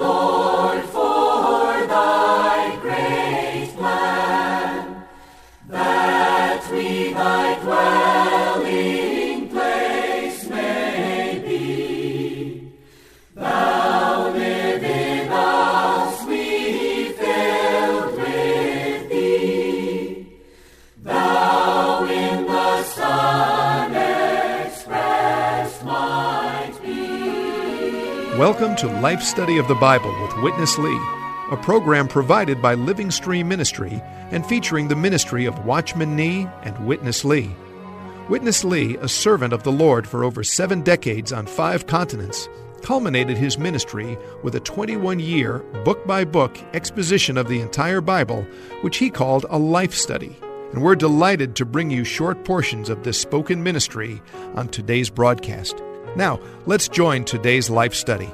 Lord, for thy great plan, that we thy dwelling place may be. Thou live in us, we filled with thee. Thou in the Son expressed might be. Welcome to Life Study of the Bible with Witness Lee, a program provided by Living Stream Ministry and featuring the ministry of Watchman Nee and Witness Lee. Witness Lee, a servant of the Lord for over 7 decades on 5 continents, culminated his ministry with a 21-year, book-by-book exposition of the entire Bible, which he called a life study. And we're delighted to bring you short portions of this spoken ministry on today's broadcast. Now, let's join today's life study.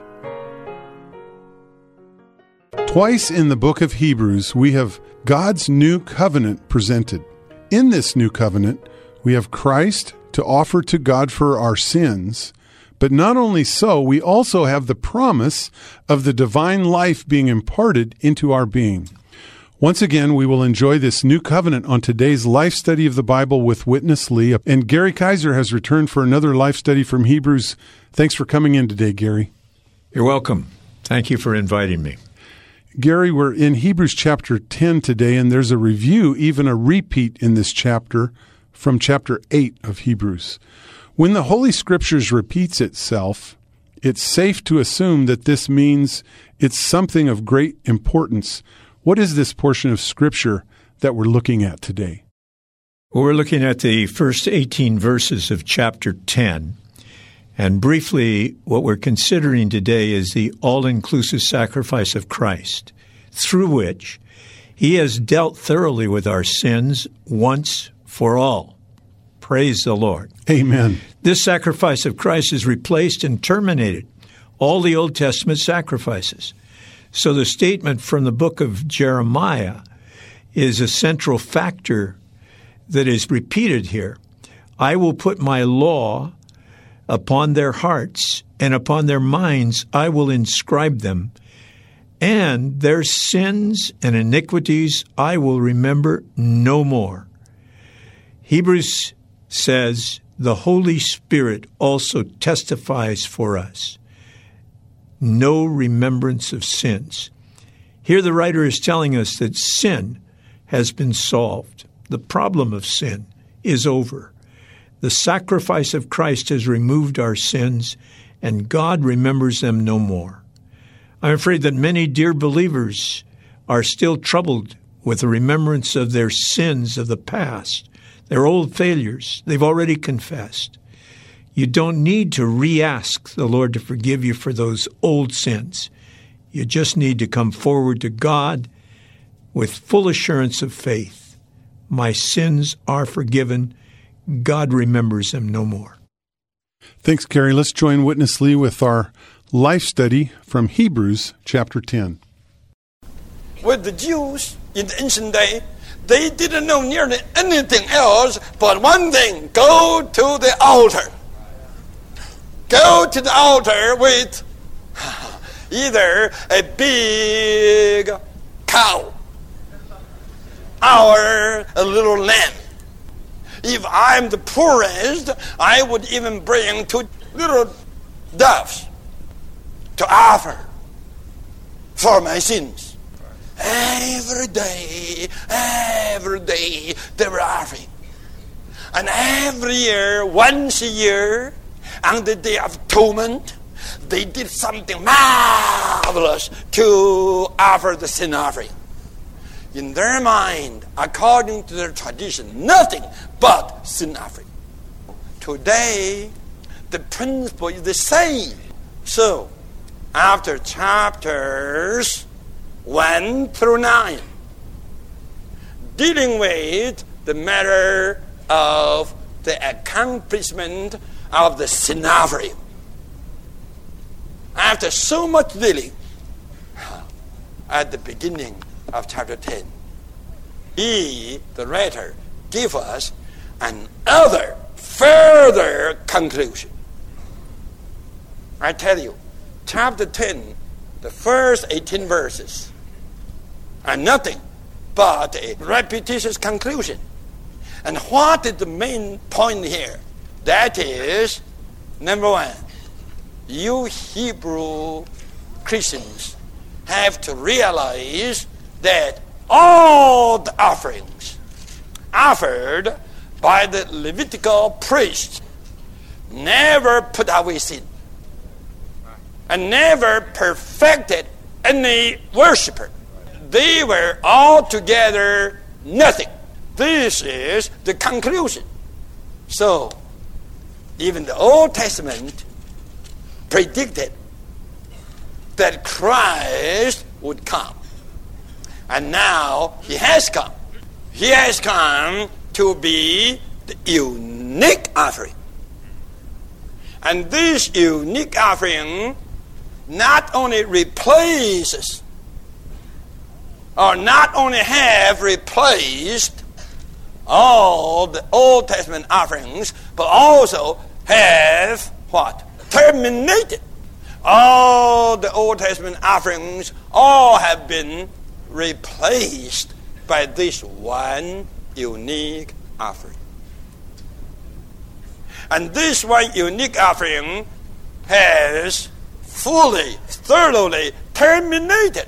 Twice in the book of Hebrews, we have God's new covenant presented. In this new covenant, we have Christ to offer to God for our sins. But not only so, we also have the promise of the divine life being imparted into our being. Once again, we will enjoy this new covenant on today's life study of the Bible with Witness Lee. And Gary Kaiser has returned for another life study from Hebrews. Thanks for coming in today, Gary. You're welcome. Thank you for inviting me. Gary, we're in Hebrews chapter 10 today, and there's a review, even a repeat in this chapter from chapter 8 of Hebrews. When the Holy Scriptures repeats itself, it's safe to assume that this means it's something of great importance. What is this portion of Scripture that we're looking at today? Well, we're looking at the first 18 verses of chapter 10. And briefly, what we're considering today is the all-inclusive sacrifice of Christ, through which he has dealt thoroughly with our sins once for all. Praise the Lord. Amen. This sacrifice of Christ has replaced and terminated all the Old Testament sacrifices. So the statement from the book of Jeremiah is a central factor that is repeated here. I will put my law upon their hearts, and upon their minds I will inscribe them, and their sins and iniquities I will remember no more. Hebrews says the Holy Spirit also testifies for us. No remembrance of sins. Here the writer is telling us that sin has been solved. The problem of sin is over. The sacrifice of Christ has removed our sins, and God remembers them no more. I'm afraid that many dear believers are still troubled with the remembrance of their sins of the past, their old failures. They've already confessed. You don't need to re-ask the Lord to forgive you for those old sins. You just need to come forward to God with full assurance of faith. My sins are forgiven. God remembers them no more. Thanks, Gary. Let's join Witness Lee with our life study from Hebrews chapter 10. With the Jews in the ancient day, they didn't know nearly anything else but one thing: go to the altar. Go to the altar with either a big cow or a little lamb. If I'm the poorest, I would even bring 2 little doves to offer for my sins. Every day, they were offering. And every year, once a year, on the Day of Atonement, they did something marvelous to offer the sin offering. In their mind, according to their tradition, nothing but sin offering. Today, the principle is the same. So, after chapters 1 through 9, dealing with the matter of the accomplishment of the sin offering, after so much dealing, at the beginning of chapter 10, he, the writer, gave us another further conclusion. I tell you, chapter 10 the first 18 verses are nothing but a repetitious conclusion. And what is the main point here? That is, number one, you Hebrew Christians have to realize that all the offerings offered by the Levitical priests never put away sin and never perfected any worshiper. They were altogether nothing. This is the conclusion. So, even the Old Testament predicted that Christ would come. And now he has come. He has come to be the unique offering. And this unique offering not only replaces, or not only have replaced all the Old Testament offerings, but also have what? Terminated. All the Old Testament offerings all have been replaced by this one unique offering. And this one unique offering has fully, thoroughly terminated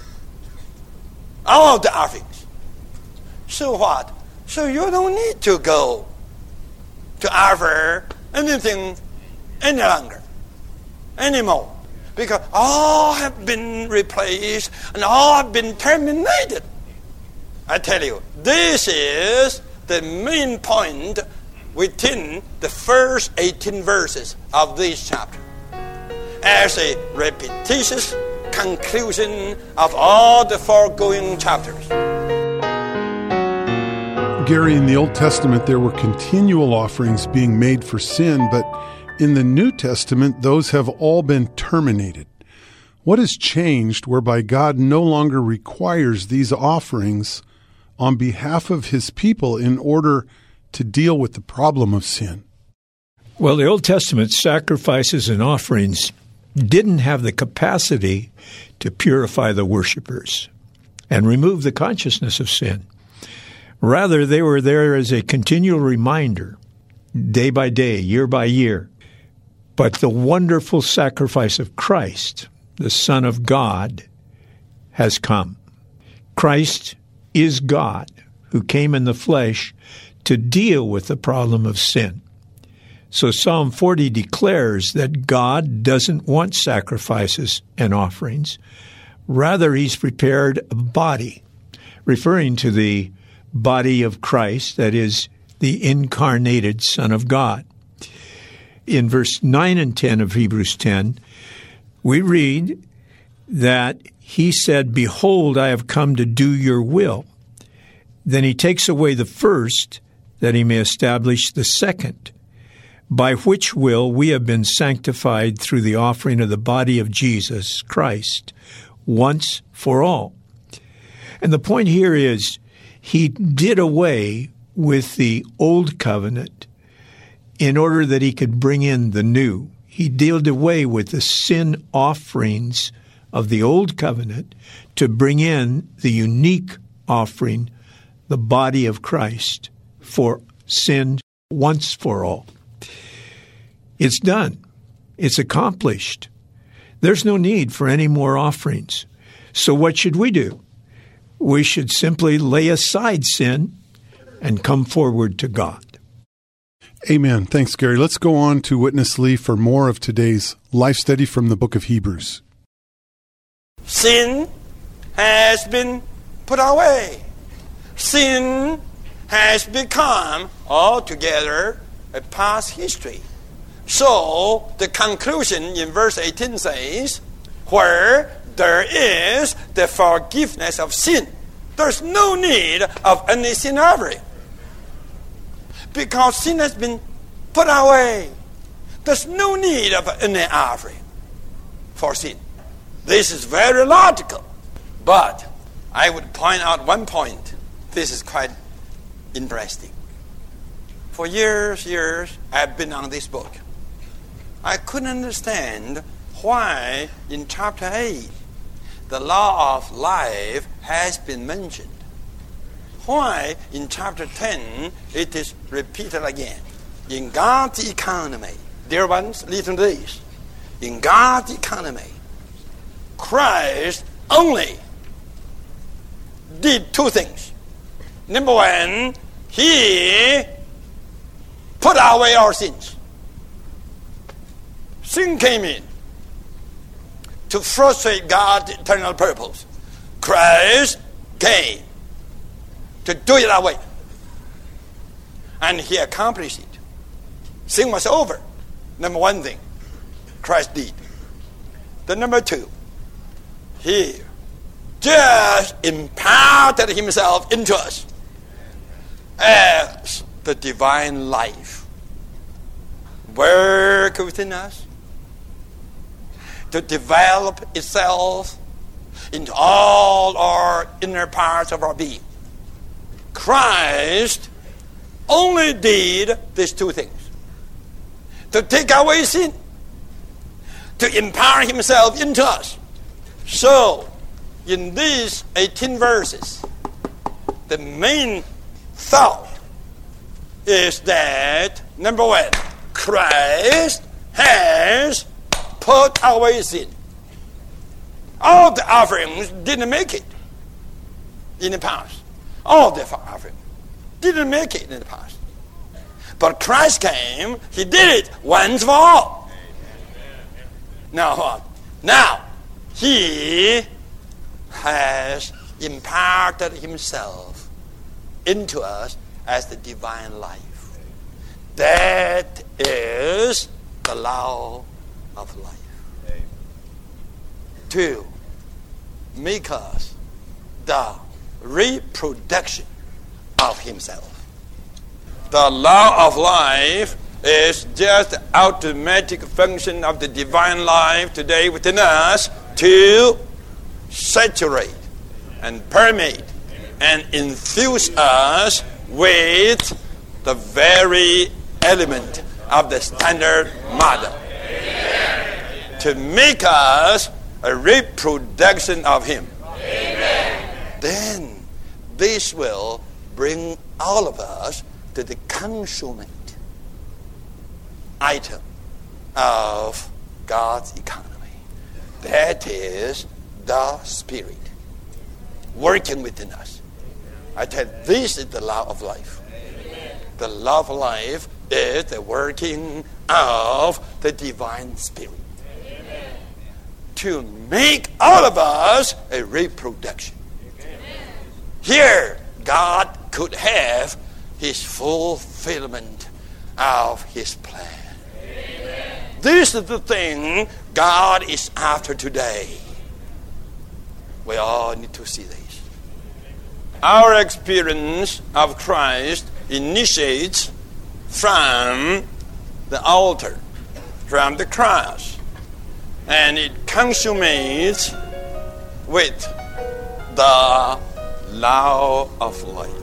all of the offerings. So what? So you don't need to go to offer anything any longer, anymore. Because all have been replaced and all have been terminated. I tell you, this is the main point within the first 18 verses of this chapter, as a repetitious conclusion of all the foregoing chapters. Gary, in the Old Testament, there were continual offerings being made for sin, but in the New Testament, those have all been terminated. What has changed whereby God no longer requires these offerings on behalf of his people in order to deal with the problem of sin? Well, the Old Testament sacrifices and offerings didn't have the capacity to purify the worshipers and remove the consciousness of sin. Rather, they were there as a continual reminder, day by day, year by year. But the wonderful sacrifice of Christ, the Son of God, has come. Christ is God, who came in the flesh to deal with the problem of sin. So Psalm 40 declares that God doesn't want sacrifices and offerings. Rather, he's prepared a body, referring to the body of Christ, that is, the incarnated Son of God. In verse 9 and 10 of Hebrews 10, we read that he said, "Behold, I have come to do your will." Then he takes away the first, that he may establish the second, by which will we have been sanctified through the offering of the body of Jesus Christ, once for all. And the point here is, he did away with the old covenant in order that he could bring in the new. He did away with the sin offerings of the old covenant to bring in the unique offering, the body of Christ, for sin once for all. It's done. It's accomplished. There's no need for any more offerings. So what should we do? We should simply lay aside sin and come forward to God. Amen. Thanks, Gary. Let's go on to Witness Lee for more of today's life study from the book of Hebrews. Sin has been put away. Sin has become altogether a past history. So the conclusion in verse 18 says, where there is the forgiveness of sin, there's no need of any sin offering. Because sin has been put away, there's no need of any offering for sin. This is very logical. But I would point out one point. This is quite interesting. For years, I've been on this book. I couldn't understand why in chapter 8 the law of life has been mentioned. Why in chapter 10 it is repeated again? In God's economy, dear ones, listen to this. In God's economy, Christ only did two things. Number one, He put away our sins. Sin came in to frustrate God's eternal purpose. Christ came to do it away. And He accomplished it. Sin was over. Number one thing Christ did. The number two, He just imparted Himself into us as the divine life. Work within us to develop itself into all our inner parts of our being. Christ only did these two things: to take away sin, to empower Himself into us. So, in these 18 verses, the main thought is that, number one, Christ has put away sin. All the offerings didn't make it in the past. All the offerings didn't make it in the past. But Christ came, He did it once for all. Now what? Now, He has imparted Himself into us as the divine life. That is the law of life. To make us the reproduction of Himself. The law of life is just the automatic function of the divine life today within us to saturate and permeate and infuse us with the very element of the standard model, to make us a reproduction of Him. Then this will bring all of us to the consummate item of God's economy. That is the Spirit working within us. I tell you, this is the law of life. The law of life is the working of the divine Spirit to make all of us a reproduction. Here, God could have His fulfillment of His plan. This is the thing God is after today. We all need to see this. Our experience of Christ initiates from the altar, from the cross, and it consummates with the law of life.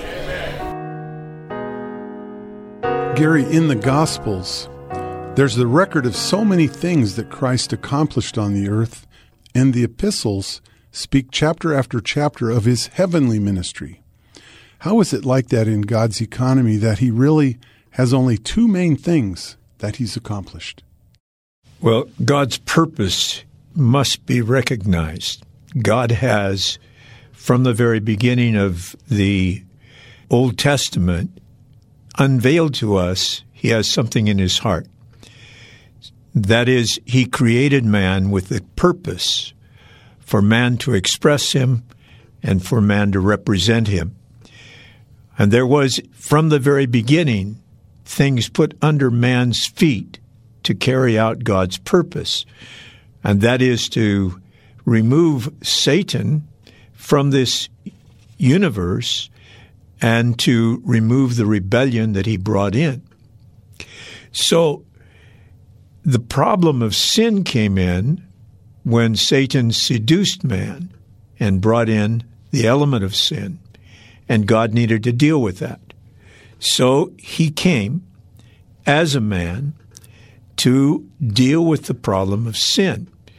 Gary, in the Gospels, there's the record of so many things that Christ accomplished on the earth, and the epistles speak chapter after chapter of His heavenly ministry. How is it like that in God's economy, that He really has only two main things that He's accomplished? Well, God's purpose must be recognized. God has, from the very beginning of the Old Testament, unveiled to us He has something in His heart. That is, He created man with the purpose for man to express Him and for man to represent Him. And there was, from the very beginning, things put under man's feet to carry out God's purpose. And that is to remove Satan from this universe and to remove the rebellion that he brought in. So the problem of sin came in when Satan seduced man and brought in the element of sin, and God needed to deal with that. So He came as a man to deal with the problem of sin.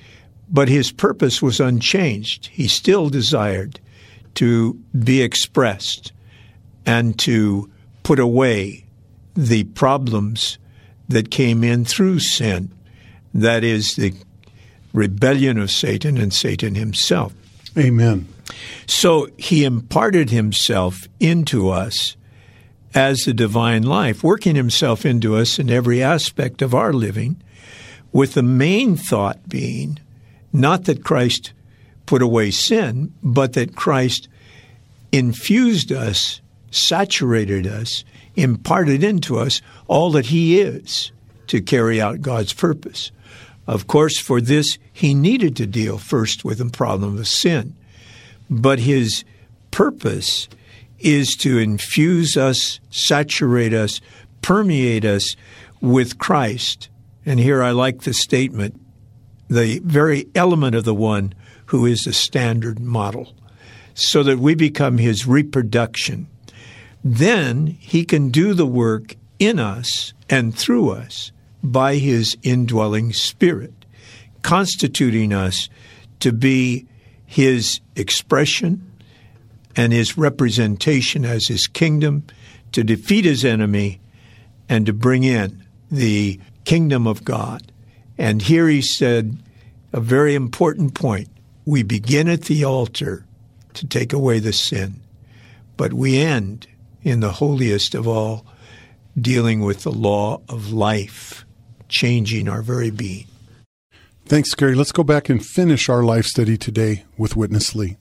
But his purpose was unchanged. He still desired to be expressed and to put away the problems that came in through sin, that is, the rebellion of Satan and Satan himself. Amen. So he imparted himself into us as the divine life, working himself into us in every aspect of our living, with the main thought being not that Christ put away sin, but that Christ infused us, saturated us, imparted into us all that he is to carry out God's purpose. Of course, for this, he needed to deal first with the problem of sin. But his purpose is to infuse us, saturate us, permeate us with Christ. And here I like the statement, the very element of the one who is the standard model, so that we become his reproduction. Then he can do the work in us and through us by his indwelling Spirit, constituting us to be his expression and his representation as his kingdom, to defeat his enemy and to bring in the kingdom of God. And here he said a very important point. We begin at the altar to take away the sin, but we end in the holiest of all, dealing with the law of life, changing our very being. Thanks, Gary. Let's go back and finish our life study today with Witness Lee.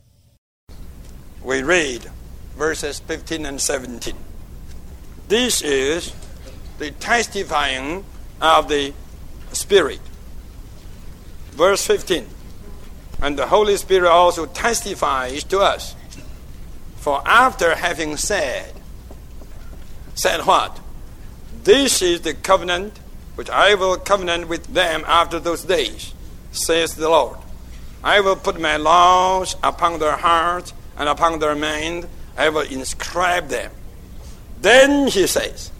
We read verses 15 and 17. This is the testifying of the Spirit. Verse 15. And the Holy Spirit also testifies to us. For after having said what? This is the covenant which I will covenant with them after those days, says the Lord. I will put my laws upon their hearts and upon their mind. I will inscribe them. Then he says,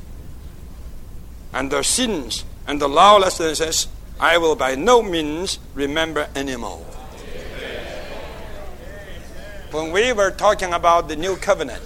and their sins and the lawlessnesses I will by no means remember anymore. When we were talking about the new covenant,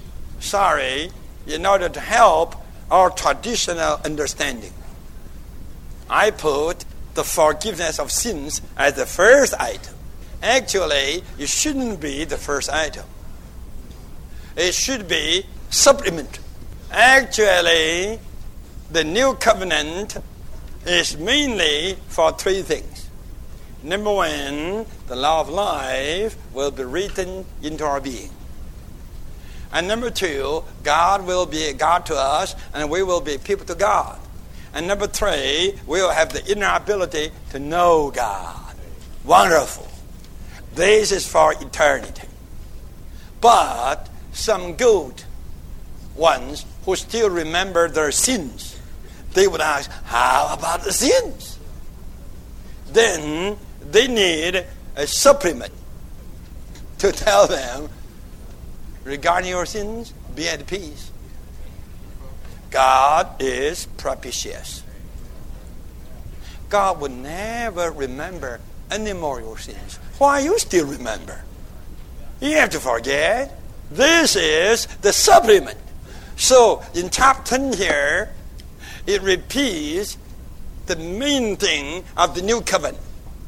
in order to help our traditional understanding, I put the forgiveness of sins as the first item. Actually, it shouldn't be the first item. It should be supplement. Actually, the new covenant is mainly for three things. Number one, the law of life will be written into our being. And number two, God will be a God to us, and we will be people to God. And number three, we will have the inner ability to know God. Wonderful. This is for eternity. But some good ones who still remember their sins, they would ask, how about the sins? Then they need a supplement to tell them, regarding your sins, be at peace. God is propitious. God would never remember any more your sins. Why you still remember? You have to forget. This is the supplement. So in chapter 10 here, it repeats the main thing of the new covenant.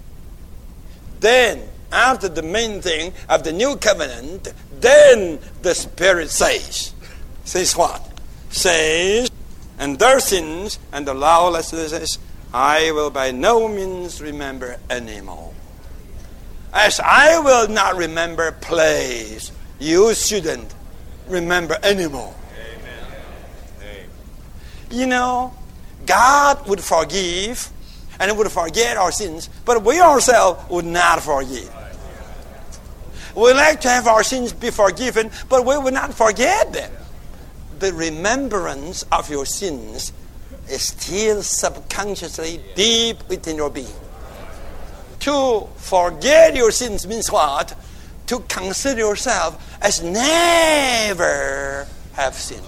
Then, after the main thing of the new covenant, then the Spirit says what? Says, and their sins and the lawlessnesses I will by no means remember anymore. As I will not remember plays, you shouldn't remember anymore. Amen. You know, God would forgive and would forget our sins, but we ourselves would not forgive. We like to have our sins be forgiven, but we will not forget them. The remembrance of your sins is still subconsciously deep within your being. To forget your sins means what? To consider yourself as never have sinned.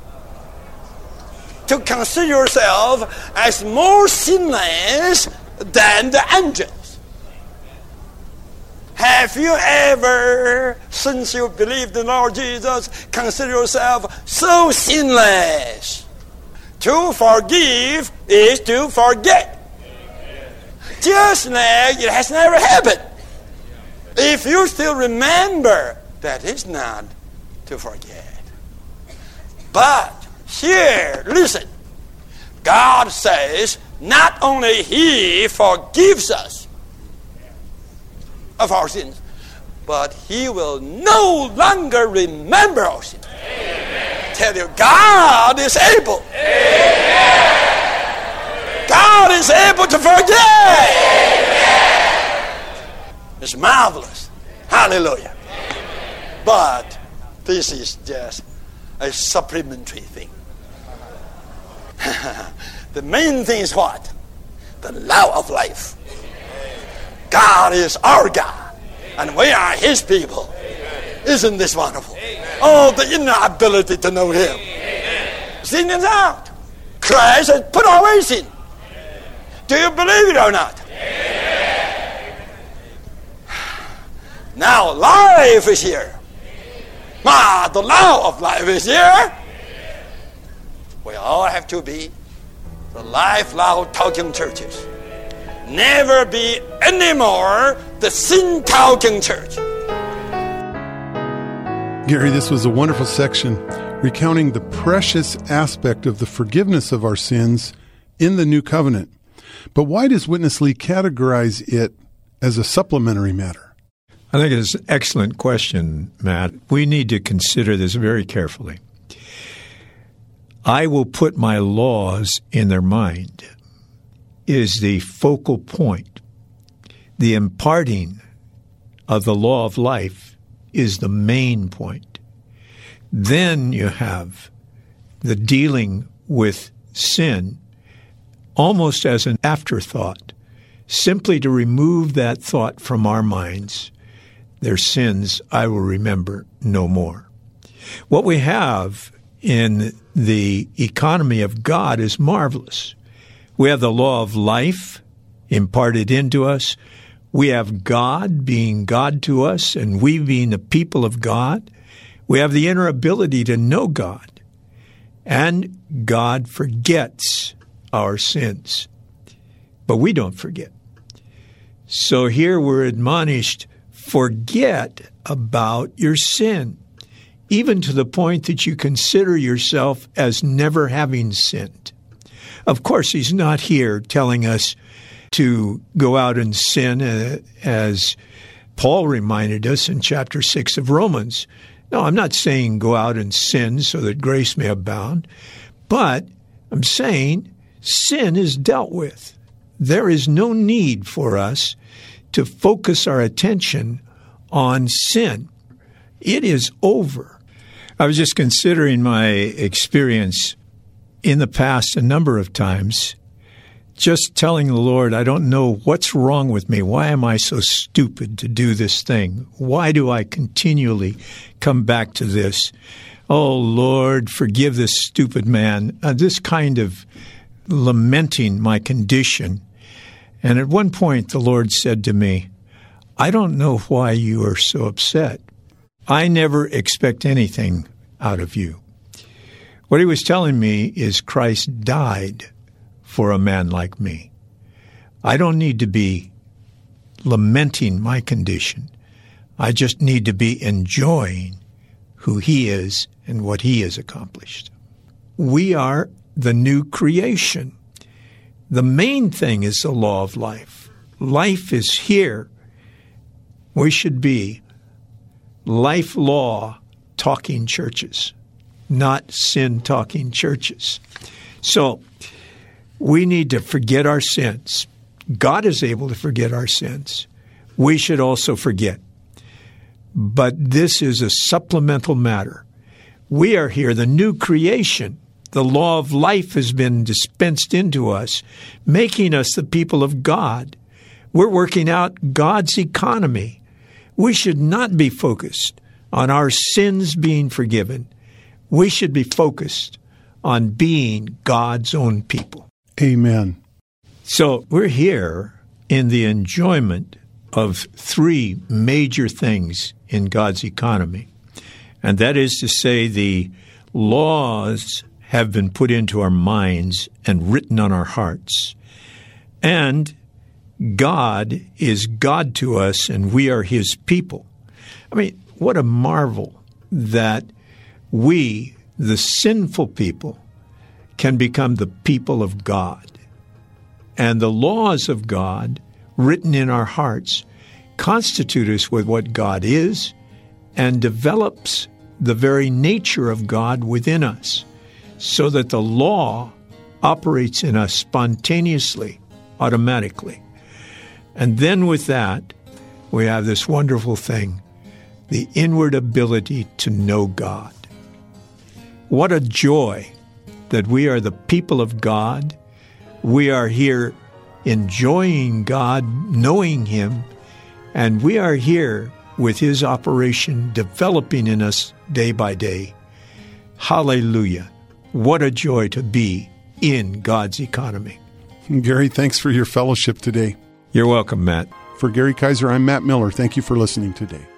To consider yourself as more sinless than the angels. Have you ever, since you believed in the Lord Jesus, consider yourself so sinless? To forgive is to forget. Just like it has never happened. If you still remember, that is not to forget. But here, listen. God says not only He forgives us of our sins, but He will no longer remember our sins. Amen. Tell you, God is able. Amen. God is able to forgive. Amen. It's marvelous. Hallelujah. Amen. But this is just a supplementary thing. The main thing is what? The love of life. God is our God, and we are His people. Isn't this wonderful? Oh, the inability to know Him. Sin is out. Christ has put away sin. Do you believe it or not? Now life is here. The love of life is here. We all have to be the life loud talking churches. Never be anymore the sin talking church. Gary, this was a wonderful section recounting the precious aspect of the forgiveness of our sins in the New Covenant. But why does Witness Lee categorize it as a supplementary matter? I think it's an excellent question, Matt. We need to consider this very carefully. I will put my laws in their mind is the focal point. The imparting of the law of life is the main point. Then you have the dealing with sin almost as an afterthought, simply to remove that thought from our minds. Their sins I will remember no more. What we have in the economy of God is marvelous. We have the law of life imparted into us. We have God being God to us, and we being the people of God. We have the inner ability to know God. And God forgets our sins. But we don't forget. So here we're admonished, forget about your sin, even to the point that you consider yourself as never having sinned. Of course, He's not here telling us to go out and sin, as Paul reminded us in chapter 6 of Romans. No, I'm not saying go out and sin so that grace may abound, but I'm saying sin is dealt with. There is no need for us to focus our attention on sin. It is over. I was just considering my experience in the past a number of times, just telling the Lord, I don't know what's wrong with me. Why am I so stupid to do this thing? Why do I continually come back to this? Oh, Lord, forgive this stupid man. This kind of lamenting my condition. And at one point, the Lord said to me, I don't know why you are so upset. I never expect anything out of you. What He was telling me is Christ died for a man like me. I don't need to be lamenting my condition. I just need to be enjoying who He is and what He has accomplished. We are the new creation. The main thing is the law of life. Life is here. We should be life law talking churches, not sin talking churches. So we need to forget our sins. God is able to forget our sins. We should also forget. But this is a supplemental matter. We are here, the new creation. The law of life has been dispensed into us, making us the people of God. We're working out God's economy. We should not be focused on our sins being forgiven. We should be focused on being God's own people. Amen. So we're here in the enjoyment of three major things in God's economy. And that is to say, the laws have been put into our minds and written on our hearts. And God is God to us, and we are His people. I mean, what a marvel that we, the sinful people, can become the people of God. And the laws of God, written in our hearts, constitute us with what God is and develops the very nature of God within us, so that the law operates in us spontaneously, automatically. And then with that, we have this wonderful thing, the inward ability to know God. What a joy that we are the people of God. We are here enjoying God, knowing Him, and we are here with His operation developing in us day by day. Hallelujah. What a joy to be in God's economy. Gary, thanks for your fellowship today. You're welcome, Matt. For Gary Kaiser, I'm Matt Miller. Thank you for listening today.